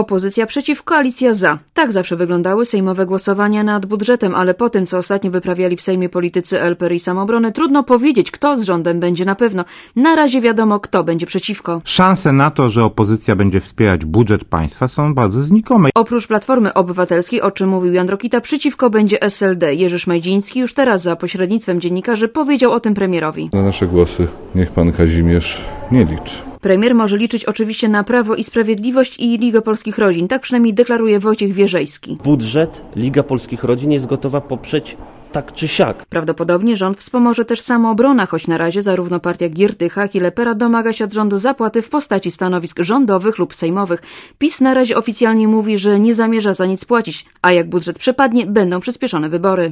Opozycja przeciw, koalicja za. Tak zawsze wyglądały sejmowe głosowania nad budżetem, ale po tym, co ostatnio wyprawiali w Sejmie politycy LPR i Samoobrony, trudno powiedzieć, kto z rządem będzie na pewno. Na razie wiadomo, kto będzie przeciwko. Szanse na to, że opozycja będzie wspierać budżet państwa, są bardzo znikome. Oprócz Platformy Obywatelskiej, o czym mówił Jan Rokita, przeciwko będzie SLD. Jerzy Szmajdziński już teraz za pośrednictwem dziennikarzy powiedział o tym premierowi. Na nasze głosy niech pan Kazimierz nie liczy. Premier może liczyć oczywiście na Prawo i Sprawiedliwość i Ligę Polskich Rodzin. Tak przynajmniej deklaruje Wojciech Wierzejski. Budżet Liga Polskich Rodzin jest gotowa poprzeć tak czy siak. Prawdopodobnie rząd wspomoże też Samoobrona, choć na razie zarówno partia Giertycha, jak i Lepera domaga się od rządu zapłaty w postaci stanowisk rządowych lub sejmowych. PiS na razie oficjalnie mówi, że nie zamierza za nic płacić, a jak budżet przepadnie, będą przyspieszone wybory.